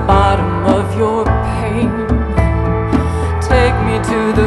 bottom of your pain. Take me to the